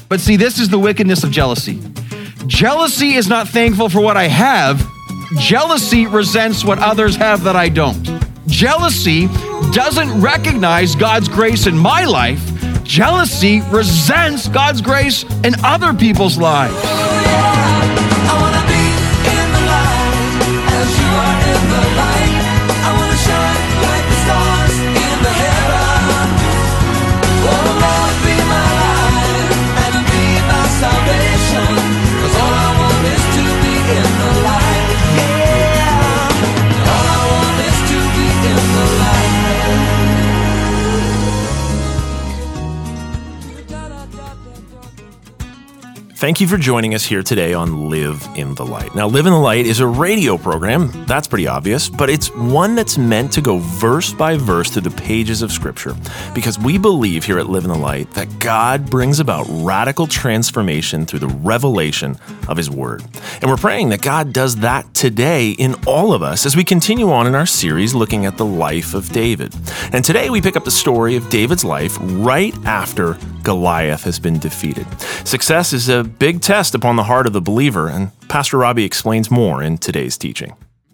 But see, this is the wickedness of jealousy. Jealousy is not thankful for what I have. Jealousy resents what others have that I don't. Jealousy doesn't recognize God's grace in my life. Jealousy resents God's grace in other people's lives. I wanna be in the light as you are in the light. I wanna shine like the stars in the heaven. Oh Lord, be my light and be my salvation. 'Cause all I want is to be in the light. Yeah. All I want is to be in the light. Thank you for joining us here today on Live in the Light. Now, Live in the Light is a radio program, that's pretty obvious, but it's one that's meant to go verse by verse through the pages of Scripture, because we believe here at Live in the Light that God brings about radical transformation through the revelation of His Word. And we're praying that God does that today in all of us as we continue on in our series looking at the life of David. And today we pick up the story of David's life right after Goliath has been defeated. Success is a big test upon the heart of the believer, and Pastor Robbie explains more in today's teaching.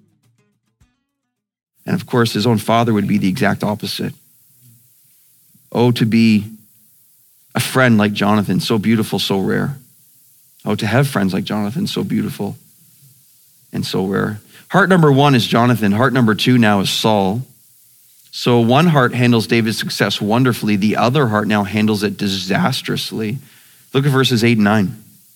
And of course, his own father would be the exact opposite. Oh, to be a friend like Jonathan, so beautiful, so rare. Oh, to have friends like Jonathan, so beautiful and so rare. Heart number one is Jonathan. Heart number two now is Saul. So one heart handles David's success wonderfully. The other heart now handles it disastrously. Look at verses 8 and 9.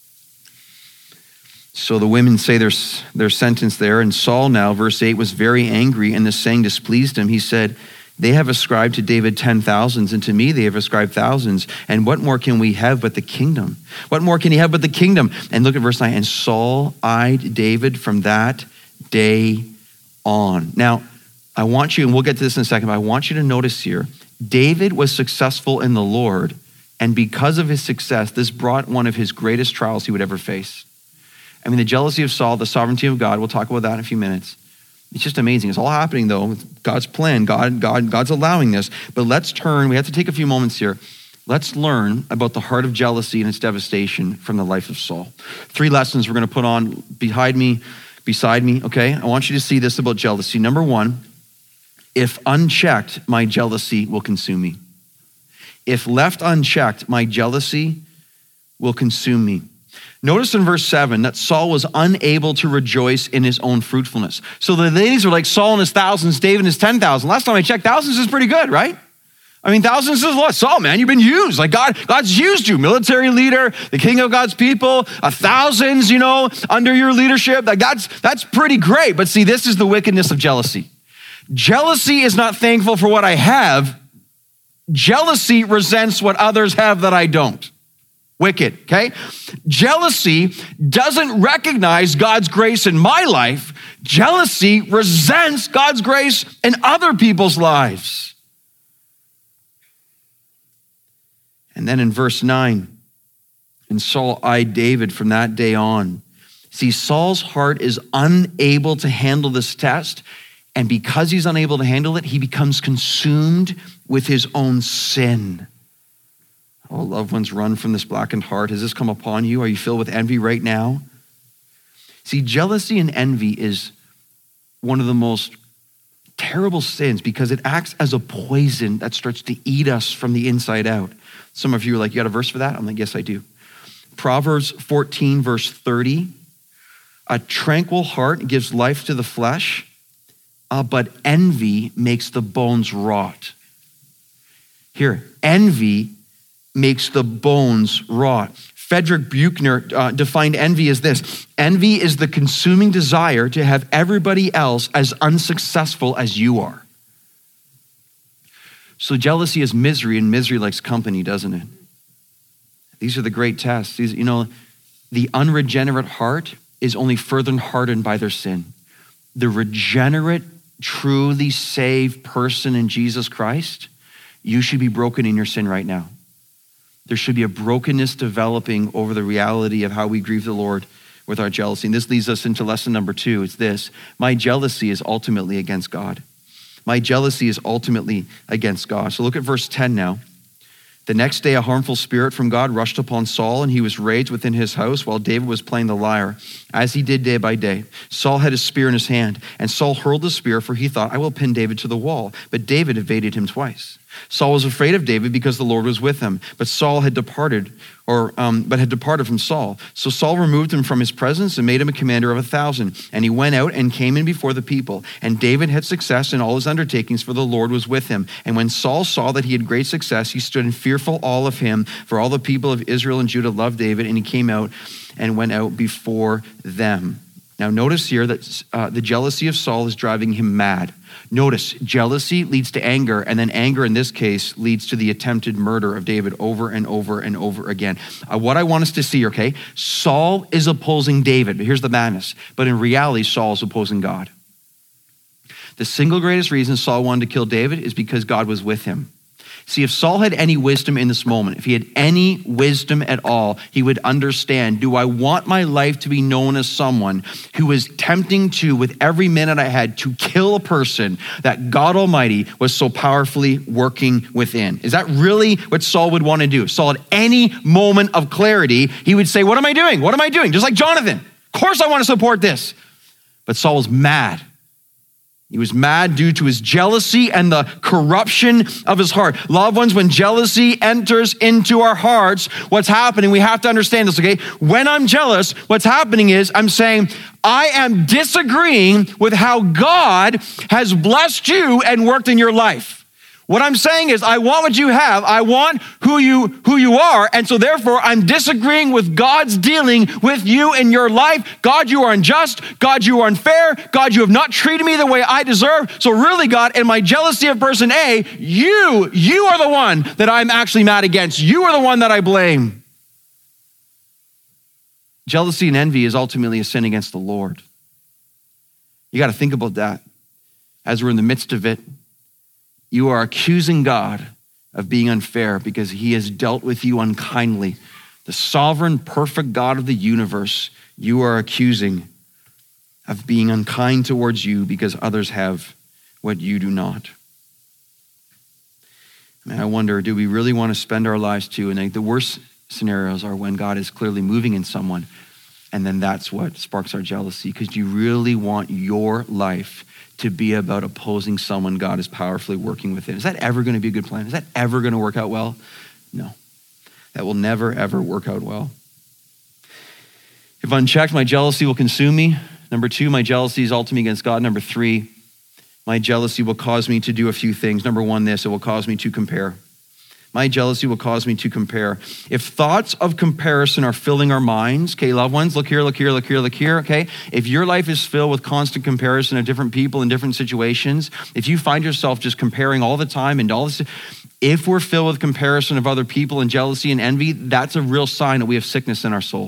So the women say their sentence there. And Saul now, verse 8, was very angry, and this saying displeased him. He said, they have ascribed to David 10,000s, and to me they have ascribed thousands. And what more can we have but the kingdom? What more can he have but the kingdom? And look at verse 9. And Saul eyed David from that day on. Now, I want you, and we'll get to this in a second, but I want you to notice here, David was successful in the Lord, and because of his success, this brought one of his greatest trials he would ever face. I mean, the jealousy of Saul, the sovereignty of God, we'll talk about that in a few minutes. It's just amazing. It's all happening though, with God's plan. God's allowing this. But let's turn, we have to take a few moments here. Let's learn about the heart of jealousy and its devastation from the life of Saul. 3 lessons we're gonna put on beside me, okay? I want you to see this about jealousy. Number 1, if unchecked, my jealousy will consume me. If left unchecked, my jealousy will consume me. Notice in verse 7 that Saul was unable to rejoice in his own fruitfulness. So the ladies were like, Saul and his thousands, David and his 10,000. Last time I checked, thousands is pretty good, right? I mean, thousands is a lot. Saul, man, you've been used. Like God's used you. Military leader, the king of God's people, thousands, under your leadership. Like that's pretty great. But see, this is the wickedness of jealousy. Jealousy is not thankful for what I have. Jealousy resents what others have that I don't. Wicked, okay? Jealousy doesn't recognize God's grace in my life. Jealousy resents God's grace in other people's lives. And then in verse 9, and Saul eyed David from that day on. See, Saul's heart is unable to handle this test, and because he's unable to handle it, he becomes consumed with his own sin. Oh, loved ones, run from this blackened heart. Has this come upon you? Are you filled with envy right now? See, jealousy and envy is one of the most terrible sins because it acts as a poison that starts to eat us from the inside out. Some of you are like, you got a verse for that? I'm like, yes, I do. Proverbs 14, verse 30. A tranquil heart gives life to the flesh, but envy makes the bones rot. Here, envy makes the bones rot. Frederick Buechner defined envy as this. Envy is the consuming desire to have everybody else as unsuccessful as you are. So jealousy is misery, and misery likes company, doesn't it? These are the great tests. The unregenerate heart is only further hardened by their sin. The regenerate, truly saved person in Jesus Christ, you should be broken in your sin right now. There should be a brokenness developing over the reality of how we grieve the Lord with our jealousy. And this leads us into lesson number 2. It's this: my jealousy is ultimately against God. My jealousy is ultimately against God. So look at verse 10 now. The next day, a harmful spirit from God rushed upon Saul, and he was raged within his house while David was playing the lyre, as he did day by day. Saul had a spear in his hand, and Saul hurled the spear, for he thought, I will pin David to the wall. But David evaded him twice. Saul was afraid of David because the Lord was with him, but had departed from Saul. So Saul removed him from his presence and made him a commander of 1,000. And he went out and came in before the people. And David had success in all his undertakings, for the Lord was with him. And when Saul saw that he had great success, he stood in fearful awe of him, for all the people of Israel and Judah loved David, and he came out and went out before them. Now notice here that the jealousy of Saul is driving him mad. Notice, jealousy leads to anger, and then anger in this case leads to the attempted murder of David over and over and over again. What I want us to see, okay, Saul is opposing David, but here's the madness. But in reality, Saul is opposing God. The single greatest reason Saul wanted to kill David is because God was with him. See, if Saul had any wisdom in this moment, if he had any wisdom at all, he would understand, do I want my life to be known as someone who is tempting to, with every minute I had, to kill a person that God Almighty was so powerfully working within? Is that really what Saul would want to do? Saul, at any moment of clarity, he would say, what am I doing? What am I doing? Just like Jonathan. Of course I want to support this. But Saul was mad. He was mad due to his jealousy and the corruption of his heart. Loved ones, when jealousy enters into our hearts, what's happening, we have to understand this, okay? When I'm jealous, what's happening is I'm saying, I am disagreeing with how God has blessed you and worked in your life. What I'm saying is, I want what you have. I want who you are. And so therefore, I'm disagreeing with God's dealing with you in your life. God, you are unjust. God, you are unfair. God, you have not treated me the way I deserve. So really, God, in my jealousy of person A, you are the one that I'm actually mad against. You are the one that I blame. Jealousy and envy is ultimately a sin against the Lord. You got to think about that as we're in the midst of it. You are accusing God of being unfair because he has dealt with you unkindly. The sovereign, perfect God of the universe, you are accusing of being unkind towards you because others have what you do not. And I wonder, do we really want to spend our lives too? And the worst scenarios are when God is clearly moving in someone, and then that's what sparks our jealousy. Because do you really want your life to be about opposing someone God is powerfully working within? Is that ever going to be a good plan? Is that ever going to work out well? No. That will never, ever work out well. If unchecked, my jealousy will consume me. Number 2, my jealousy is ultimately against God. Number 3, my jealousy will cause me to do a few things. Number 1, it will cause me to compare. My jealousy will cause me to compare. If thoughts of comparison are filling our minds, okay, loved ones, look here, okay? If your life is filled with constant comparison of different people in different situations, if you find yourself just comparing all the time and all this, if we're filled with comparison of other people and jealousy and envy, that's a real sign that we have sickness in our soul.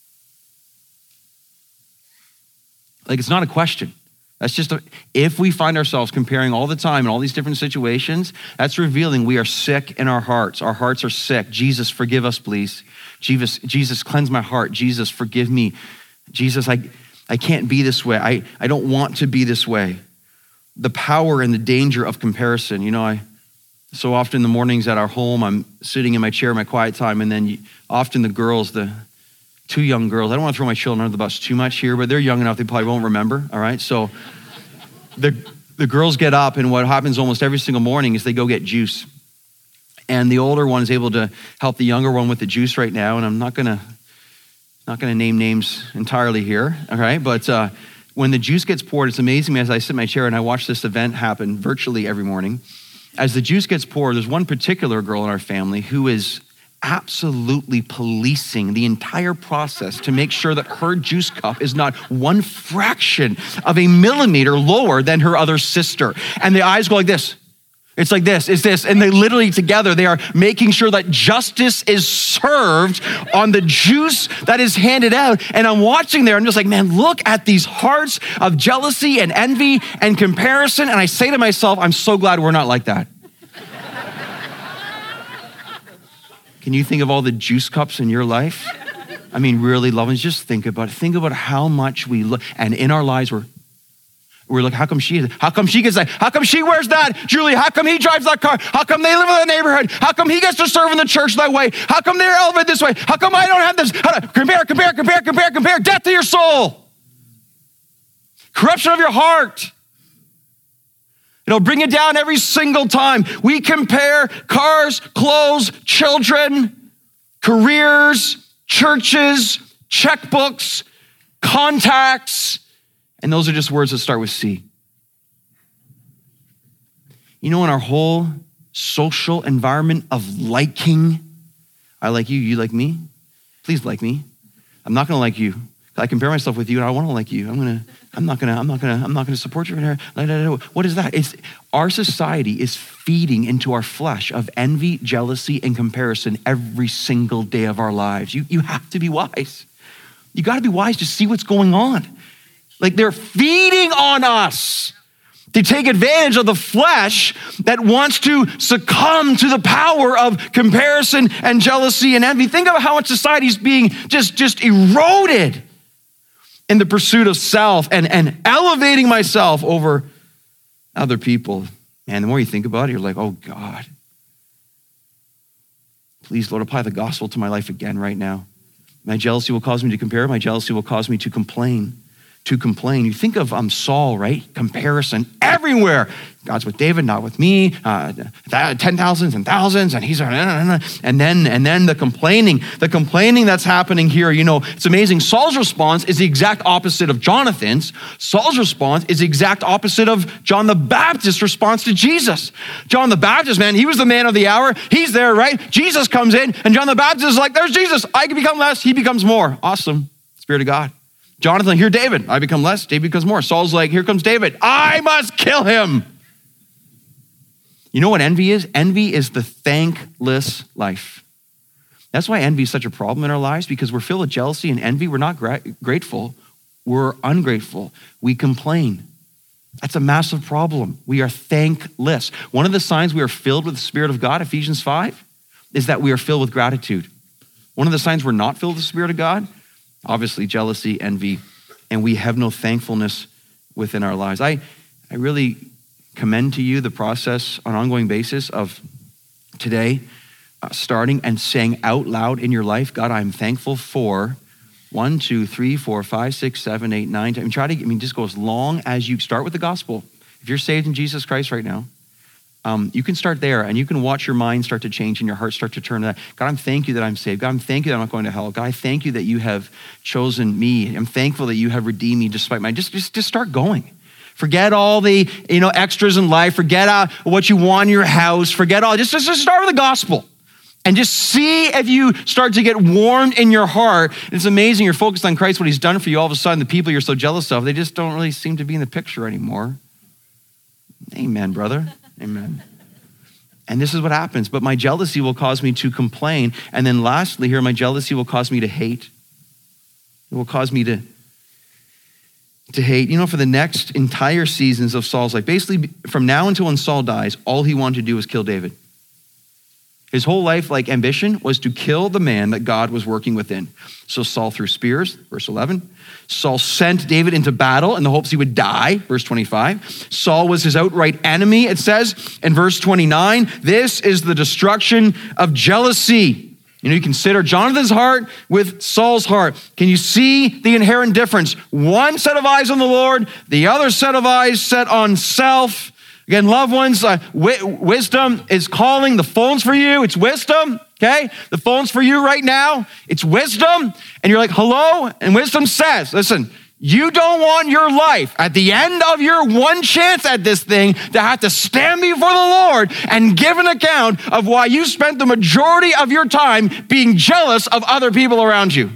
Like, it's not a question. That's just, if we find ourselves comparing all the time in all these different situations, that's revealing we are sick in our hearts. Our hearts are sick. Jesus, forgive us, please. Jesus, cleanse my heart. Jesus, forgive me. Jesus, I can't be this way. I don't want to be this way. The power and the danger of comparison. You know, so often in the mornings at our home, I'm sitting in my chair in my quiet time, and then often the girls, the 2 young girls, I don't want to throw my children under the bus too much here, but they're young enough they probably won't remember, all right? So the girls get up, and what happens almost every single morning is they go get juice. And the older one is able to help the younger one with the juice right now, and I'm not gonna name names entirely here, all right? But when the juice gets poured, it's amazing as I sit in my chair and I watch this event happen virtually every morning. As the juice gets poured, there's one particular girl in our family who is absolutely policing the entire process to make sure that her juice cup is not one fraction of a millimeter lower than her other sister. And the eyes go like this. It's like this, it's this. And they literally together, they are making sure that justice is served on the juice that is handed out. And I'm watching there, I'm just like, man, look at these hearts of jealousy and envy and comparison. And I say to myself, I'm so glad we're not like that. Can you think of all the juice cups in your life? I mean, really, loved ones, just think about it. Think about how much we look, and in our lives, We're like, how come she gets that? How come she wears that? Julie, how come he drives that car? How come they live in that neighborhood? How come he gets to serve in the church that way? How come they're elevated this way? How come I don't have this? Compare. Death to your soul. Corruption of your heart. It'll bring it down every single time. We compare cars, clothes, children, careers, churches, checkbooks, contacts, and those are just words that start with C. You know, in our whole social environment of liking, I like you, you like me, please like me. I'm not gonna like you. I compare myself with you and I wanna like you. I'm not gonna support you. What is that? Our society is feeding into our flesh of envy, jealousy, and comparison every single day of our lives. You have to be wise. You gotta be wise to see what's going on. Like they're feeding on us to take advantage of the flesh that wants to succumb to the power of comparison and jealousy and envy. Think of how much society is being just eroded in the pursuit of self and elevating myself over other people. Man, the more you think about it, you're like, oh God, please, Lord, apply the gospel to my life again right now. My jealousy will cause me to compare. My jealousy will cause me to complain. You think of Saul, right? Comparison everywhere. God's with David, not with me. 10,000s and thousands, and he's and then the complaining that's happening here. You know, it's amazing. Saul's response is the exact opposite of Jonathan's. Saul's response is the exact opposite of John the Baptist's response to Jesus. John the Baptist, man, he was the man of the hour. He's there, right? Jesus comes in, and John the Baptist is like, "There's Jesus. I can become less. He becomes more." Awesome, Spirit of God. Jonathan, here David, I become less, David becomes more. Saul's like, here comes David, I must kill him. You know what envy is? Envy is the thankless life. That's why envy is such a problem in our lives, because we're filled with jealousy and envy. We're not grateful, we're ungrateful. We complain. That's a massive problem. We are thankless. One of the signs we are filled with the Spirit of God, Ephesians 5, is that we are filled with gratitude. One of the signs we're not filled with the Spirit of God, obviously jealousy, envy, and we have no thankfulness within our lives. I really commend to you the process on an ongoing basis of today starting and saying out loud in your life, God, I'm thankful for 1, 2, 3, 4, 5, 6, 7, 8, 9, 10. Just go as long as you start with the gospel. If you're saved in Jesus Christ right now, you can start there and you can watch your mind start to change and your heart start to turn to that. God, I'm thank you that I'm saved. God, I'm thank you that I'm not going to hell. God, I thank you that you have chosen me. I'm thankful that you have redeemed me despite my, just start going. Forget all the, extras in life. Forget what you want in your house. Forget all, just start with the gospel and just see if you start to get warmed in your heart. It's amazing. You're focused on Christ, what he's done for you. All of a sudden, the people you're so jealous of, they just don't really seem to be in the picture anymore. Amen, brother. Amen. And this is what happens. But my jealousy will cause me to complain. And then lastly here, my jealousy will cause me to hate. It will cause me to hate. For the next entire seasons of Saul's life, basically from now until when Saul dies, all he wanted to do was kill David. His whole life, ambition, was to kill the man that God was working within. So Saul threw spears, verse 11. Saul sent David into battle in the hopes he would die, verse 25. Saul was his outright enemy, it says in verse 29. This is the destruction of jealousy. You consider Jonathan's heart with Saul's heart. Can you see the inherent difference? One set of eyes on the Lord, the other set of eyes set on self. Again, loved ones, wisdom is calling. The phone's for you. It's wisdom, okay? The phone's for you right now. It's wisdom. And you're like, hello? And wisdom says, listen, you don't want your life at the end of your one chance at this thing to have to stand before the Lord and give an account of why you spent the majority of your time being jealous of other people around you.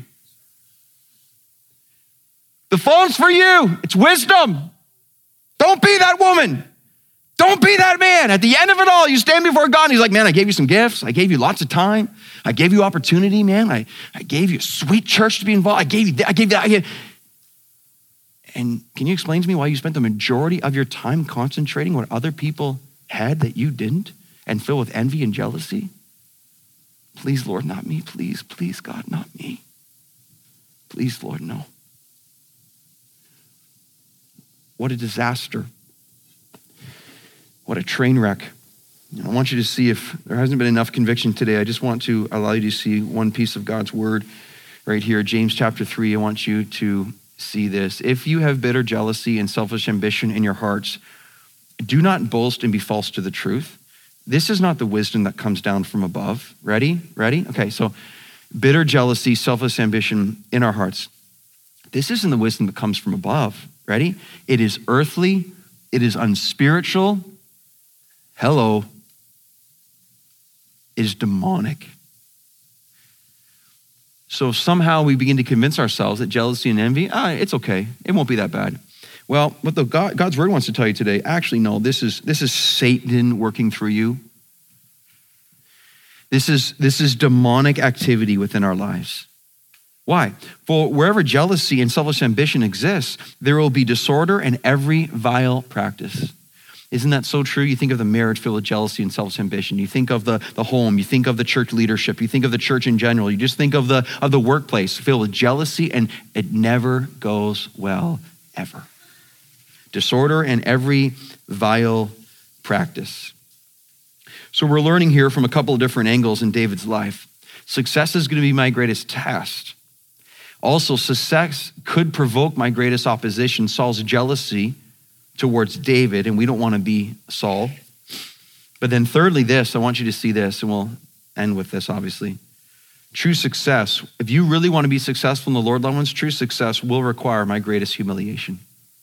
The phone's for you. It's wisdom. Don't be that woman. Don't be that man. At the end of it all, you stand before God and he's like, man, I gave you some gifts. I gave you lots of time. I gave you opportunity, man. I gave you a sweet church to be involved. I gave you that. And can you explain to me why you spent the majority of your time concentrating what other people had that you didn't and filled with envy and jealousy? Please, Lord, not me. Please, God, not me. Please, Lord, no. What a disaster. What a train wreck. I want you to see, if there hasn't been enough conviction today, I just want to allow you to see one piece of God's word right here. James chapter 3, I want you to see this. If you have bitter jealousy and selfish ambition in your hearts, do not boast and be false to the truth. This is not the wisdom that comes down from above. Ready? Okay, so bitter jealousy, selfish ambition in our hearts. This isn't the wisdom that comes from above. Ready? It is earthly. It is unspiritual. Hello. It is demonic. So if somehow we begin to convince ourselves that jealousy and envy, it's okay. It won't be that bad. Well, what God's word wants to tell you today, actually, no, this is Satan working through you. This is demonic activity within our lives. Why? For wherever jealousy and selfish ambition exists, there will be disorder and every vile practice. Isn't that so true? You think of the marriage filled with jealousy and selfish ambition. You think of the home. You think of the church leadership. You think of the church in general. You just think of the workplace filled with jealousy, and it never goes well, ever. Disorder and every vile practice. So we're learning here from a couple of different angles in David's life. Success is going to be my greatest test. Also, success could provoke my greatest opposition, Saul's jealousy towards David, and we don't want to be Saul. But then thirdly, I want you to see this, and we'll end with this, obviously. True success, if you really want to be successful in the Lord, loved ones, true success will require my greatest humiliation.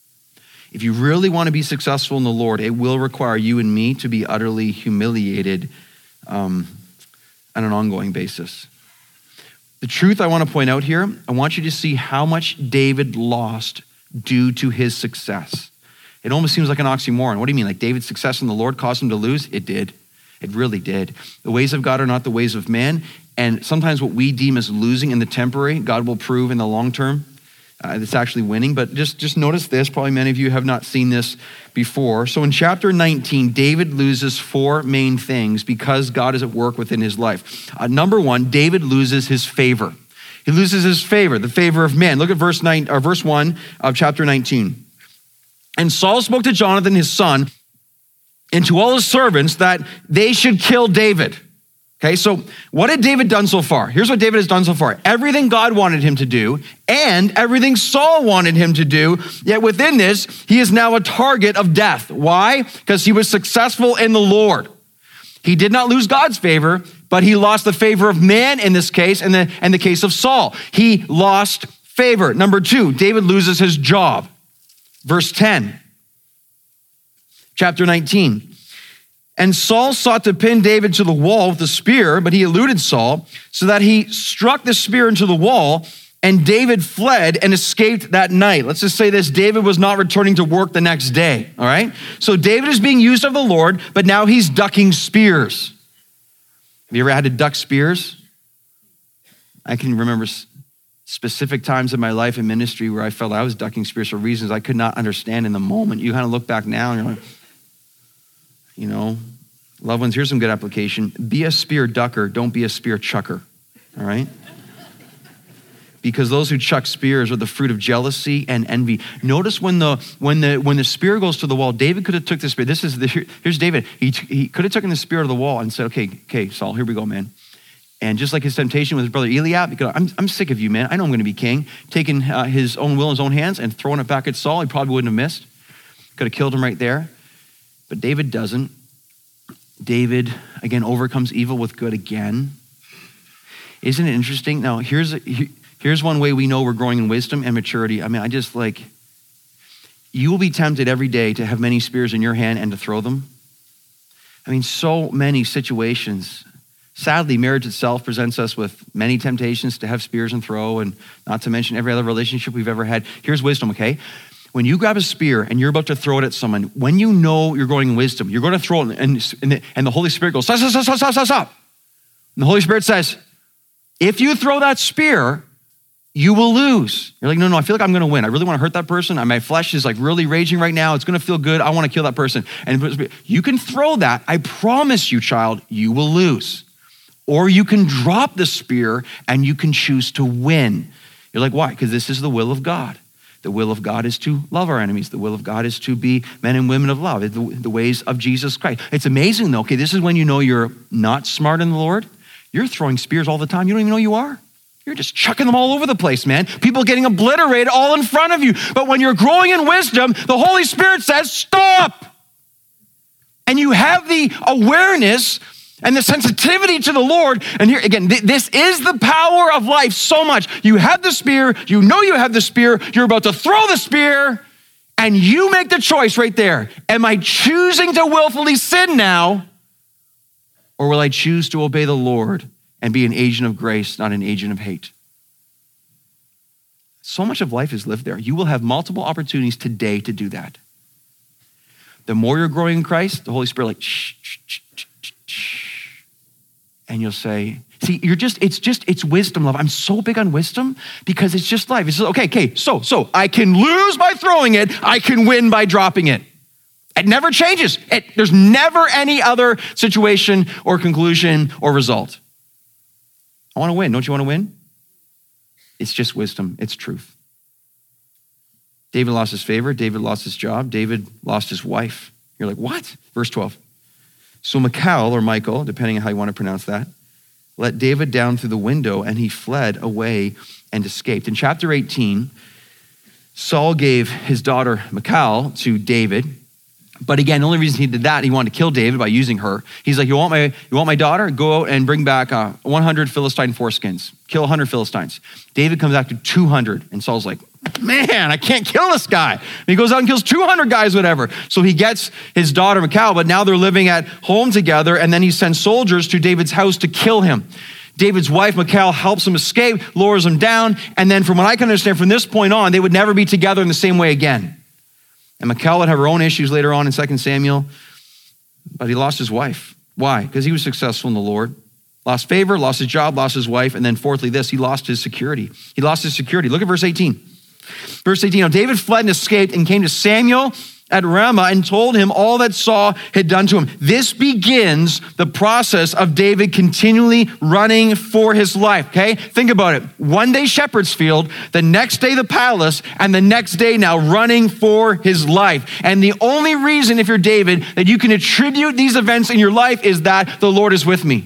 If you really want to be successful in the Lord, it will require you and me to be utterly humiliated on an ongoing basis. The truth I want to point out here, I want you to see how much David lost due to his success. It almost seems like an oxymoron. What do you mean? Like David's success in the Lord caused him to lose? It did. It really did. The ways of God are not the ways of man. And sometimes what we deem as losing in the temporary, God will prove in the long term. It's actually winning. But just notice this. Probably many of you have not seen this before. So in chapter 19, David loses four main things because God is at work within his life. Number one, David loses his favor. He loses his favor, the favor of man. Look at verse 1 of chapter 19. And Saul spoke to Jonathan, his son, and to all his servants that they should kill David. Okay, so what had David done so far? Here's what David has done so far. Everything God wanted him to do and everything Saul wanted him to do, yet within this, he is now a target of death. Why? Because he was successful in the Lord. He did not lose God's favor, but he lost the favor of man in this case, and the case of Saul. He lost favor. Number two, David loses his job. Verse 10, chapter 19. And Saul sought to pin David to the wall with a spear, but he eluded Saul, so that he struck the spear into the wall, and David fled and escaped that night. Let's just say this, David was not returning to work the next day, all right? So David is being used of the Lord, but now he's ducking spears. Have you ever had to duck spears? I can remember specific times in my life and ministry where I felt I was ducking spears for reasons I could not understand in the moment. You kind of look back now and you're like, loved ones, here's some good application. Be a spear ducker, don't be a spear chucker, all right? Because those who chuck spears are the fruit of jealousy and envy. Notice when the spear goes to the wall, David could have took the spear. Here's David. He could have taken the spear to the wall and said, okay, Saul, here we go, man. And just like his temptation with his brother Eliab, because I'm sick of you, man. I know I'm going to be king. Taking his own will in his own hands and throwing it back at Saul, he probably wouldn't have missed. Could have killed him right there. But David doesn't. David, again, overcomes evil with good again. Isn't it interesting? Now, here's one way we know we're growing in wisdom and maturity. I mean, you will be tempted every day to have many spears in your hand and to throw them. I mean, so many situations. Sadly, marriage itself presents us with many temptations to have spears and throw, and not to mention every other relationship we've ever had. Here's wisdom, okay? When you grab a spear and you're about to throw it at someone, when you know you're growing in wisdom, you're going to throw it, and the Holy Spirit goes, stop. And the Holy Spirit says, if you throw that spear, you will lose. You're like, no, I feel like I'm going to win. I really want to hurt that person. My flesh is like really raging right now. It's going to feel good. I want to kill that person. And you can throw that. I promise you, child, you will lose. Or you can drop the spear and you can choose to win. You're like, why? Because this is the will of God. The will of God is to love our enemies. The will of God is to be men and women of love, the ways of Jesus Christ. It's amazing though, okay, this is when you know you're not smart in the Lord. You're throwing spears all the time. You don't even know you are. You're just chucking them all over the place, man. People getting obliterated all in front of you. But when you're growing in wisdom, the Holy Spirit says, stop. And you have the awareness and the sensitivity to the Lord. And here again, this is the power of life so much. You have the spear, you know you have the spear, you're about to throw the spear, and you make the choice right there. Am I choosing to willfully sin now, or will I choose to obey the Lord and be an agent of grace, not an agent of hate? So much of life is lived there. You will have multiple opportunities today to do that. The more you're growing in Christ, the Holy Spirit like, shh, shh, shh, shh, shh, shh. And you'll say, see, it's wisdom, love. I'm so big on wisdom because it's just life. It's just, okay, so I can lose by throwing it. I can win by dropping it. It never changes. There's never any other situation or conclusion or result. I want to win. Don't you want to win? It's just wisdom. It's truth. David lost his favor. David lost his job. David lost his wife. You're like, what? Verse 12. So Michal, or Michael, depending on how you want to pronounce that, let David down through the window, and he fled away and escaped. In chapter 18, Saul gave his daughter Michal to David. But again, the only reason he did that, he wanted to kill David by using her. He's like, you want my daughter? Go out and bring back 100 Philistine foreskins. Kill 100 Philistines. David comes back to 200. And Saul's like, man, I can't kill this guy. And he goes out and kills 200 guys, whatever. So he gets his daughter Michal, but now they're living at home together. And then he sends soldiers to David's house to kill him. David's wife, Michal, helps him escape, lowers him down. And then from what I can understand, from this point on, they would never be together in the same way again. And Michal would have her own issues later on in 2 Samuel, but he lost his wife. Why? Because he was successful in the Lord. Lost favor, lost his job, lost his wife, and then fourthly he lost his security. He lost his security. Look at verse 18. Verse 18, now David fled and escaped and came to Samuel at Ramah and told him all that Saul had done to him. This begins the process of David continually running for his life, okay? Think about it. One day shepherd's field, the next day the palace, and the next day now running for his life. And the only reason, if you're David, that you can attribute these events in your life is that the Lord is with me.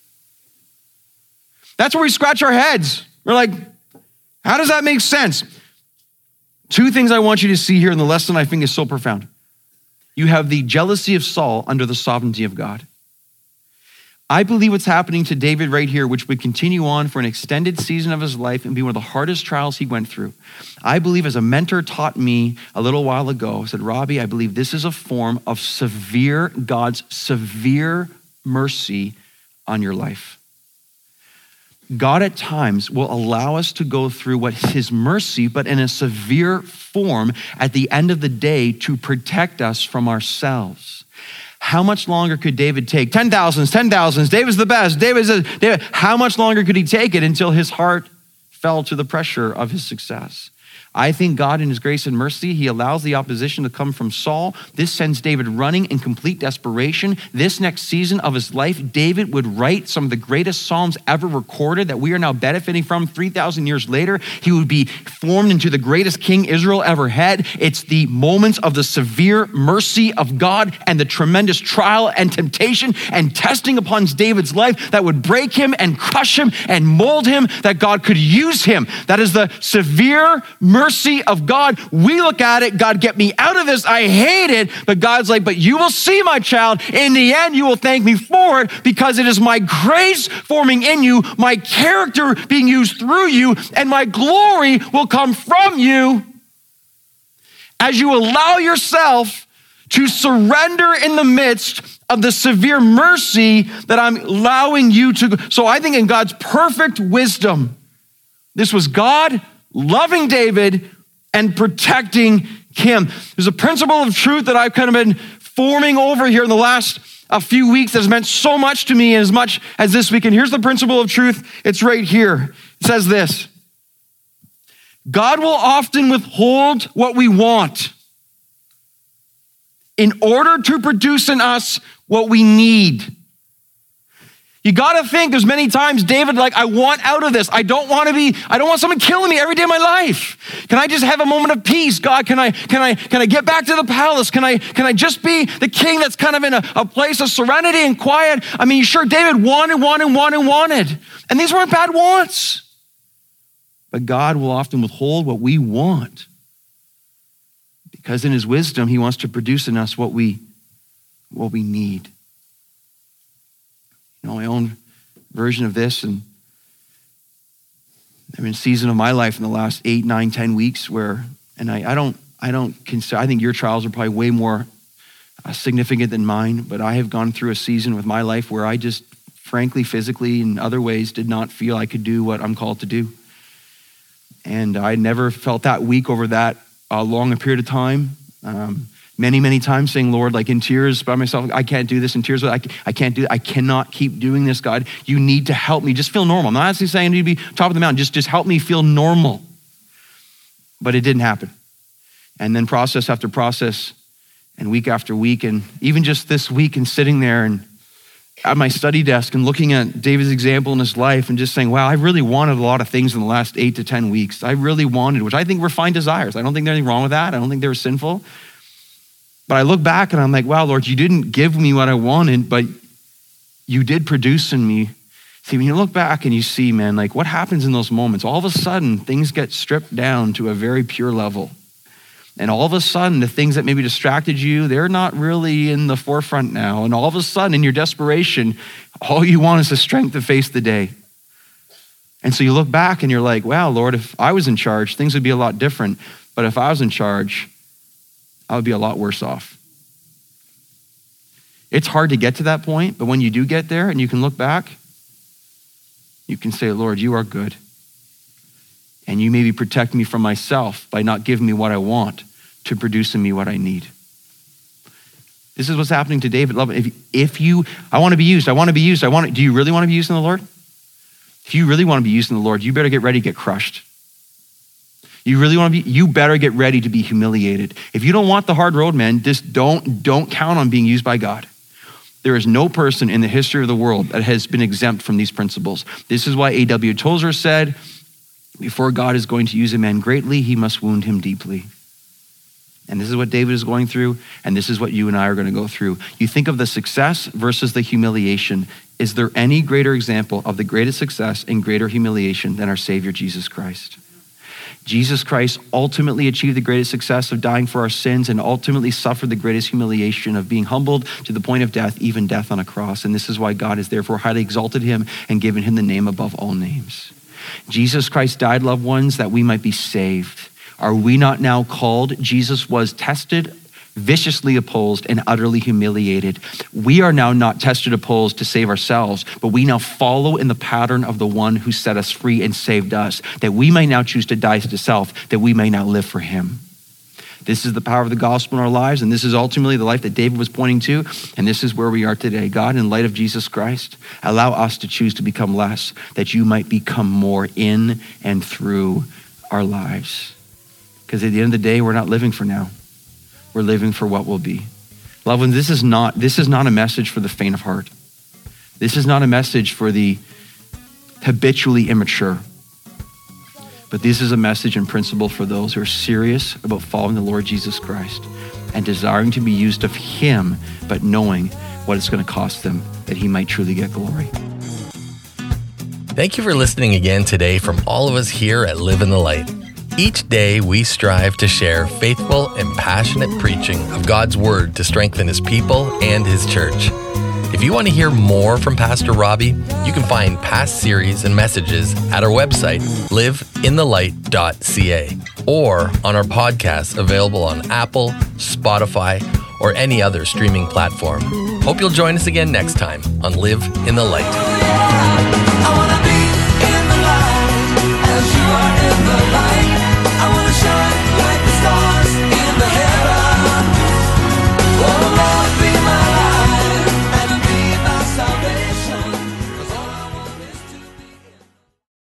That's where we scratch our heads. We're like, how does that make sense? Two things I want you to see here in the lesson I think is so profound. You have the jealousy of Saul under the sovereignty of God. I believe what's happening to David right here, which would continue on for an extended season of his life and be one of the hardest trials he went through. I believe, as a mentor taught me a little while ago, said, Robbie, I believe this is a form of God's severe mercy on your life. God at times will allow us to go through what his mercy, but in a severe form at the end of the day to protect us from ourselves. How much longer could David take? 10,000s. David's the best. David. How much longer could he take it until his heart fell to the pressure of his success? I think God in his grace and mercy, he allows the opposition to come from Saul. This sends David running in complete desperation. This next season of his life, David would write some of the greatest Psalms ever recorded that we are now benefiting from 3,000 years later. He would be formed into the greatest king Israel ever had. It's the moments of the severe mercy of God and the tremendous trial and temptation and testing upon David's life that would break him and crush him and mold him, that God could use him. That is the severe mercy of God. We look at it, God, get me out of this. I hate it. But God's like, but you will see, my child, in the end, you will thank me for it because it is my grace forming in you, my character being used through you, and my glory will come from you as you allow yourself to surrender in the midst of the severe mercy that I'm allowing you to. So I think in God's perfect wisdom, this was God loving David and protecting him. There's a principle of truth that I've kind of been forming over here in the last few weeks that has meant so much to me as much as this week. And here's the principle of truth. It's right here. It says this: God will often withhold what we want in order to produce in us what we need. You got to think there's many times David, like, I want out of this. I don't want someone killing me every day of my life. Can I just have a moment of peace? God, can I get back to the palace? Can I just be the king that's kind of in a place of serenity and quiet? I mean, sure, David wanted. And these weren't bad wants. But God will often withhold what we want because in his wisdom, he wants to produce in us what we need. You know, my own version of this, and I'm in a season of my life in the last 8, 9, 10 weeks where, and I don't consider, I think your trials are probably way more significant than mine, but I have gone through a season with my life where I just, frankly, physically and other ways did not feel I could do what I'm called to do. And I never felt that weak over that long a period of time. Many times saying, Lord, like in tears by myself, I can't do this. In tears, I can't do it. I cannot keep doing this, God. You need to help me. Just feel normal. I'm not actually saying I need to be top of the mountain. Just help me feel normal. But it didn't happen. And then process after process and week after week. And even just this week and sitting there and at my study desk and looking at David's example in his life and just saying, wow, I really wanted a lot of things in the last 8 to 10 weeks. I really wanted, which I think were fine desires. I don't think there's anything wrong with that. I don't think they were sinful. But I look back and I'm like, wow, Lord, you didn't give me what I wanted, but you did produce in me. See, when you look back and you see, man, like what happens in those moments, all of a sudden things get stripped down to a very pure level. And all of a sudden, the things that maybe distracted you, they're not really in the forefront now. And all of a sudden, in your desperation, all you want is the strength to face the day. And so you look back and you're like, wow, Lord, if I was in charge, things would be a lot different. But if I was in charge, I would be a lot worse off. It's hard to get to that point, but when you do get there and you can look back, you can say, Lord, you are good. And you maybe protect me from myself by not giving me what I want to produce in me what I need. This is what's happening to David. I want to be used. Do you really want to be used in the Lord? If you really want to be used in the Lord, you better get ready to get crushed. You better get ready to be humiliated. If you don't want the hard road, man, just don't count on being used by God. There is no person in the history of the world that has been exempt from these principles. This is why A.W. Tozer said, before God is going to use a man greatly, he must wound him deeply. And this is what David is going through, and this is what you and I are going to go through. You think of the success versus the humiliation. Is there any greater example of the greatest success and greater humiliation than our Savior, Jesus Christ? Jesus Christ ultimately achieved the greatest success of dying for our sins and ultimately suffered the greatest humiliation of being humbled to the point of death, even death on a cross. And this is why God has therefore highly exalted him and given him the name above all names. Jesus Christ died, loved ones, that we might be saved. Are we not now called? Jesus was tested, viciously opposed, and utterly humiliated. We are now not tested, opposed to save ourselves, but we now follow in the pattern of the one who set us free and saved us, that we may now choose to die to self, that we may now live for him. This is the power of the gospel in our lives, and this is ultimately the life that David was pointing to, and this is where we are today. God, in light of Jesus Christ, allow us to choose to become less, that you might become more in and through our lives. Because at the end of the day, we're not living for now. We're living for what will be. Loved ones, this is not a message for the faint of heart. This is not a message for the habitually immature. But this is a message and principle for those who are serious about following the Lord Jesus Christ and desiring to be used of him, but knowing what it's going to cost them, that he might truly get glory. Thank you for listening again today from all of us here at Live in the Light. Each day we strive to share faithful and passionate preaching of God's word to strengthen his people and his church. If you want to hear more from Pastor Robbie, you can find past series and messages at our website, liveinthelight.ca, or on our podcasts available on Apple, Spotify, or any other streaming platform. Hope you'll join us again next time on Live in the Light.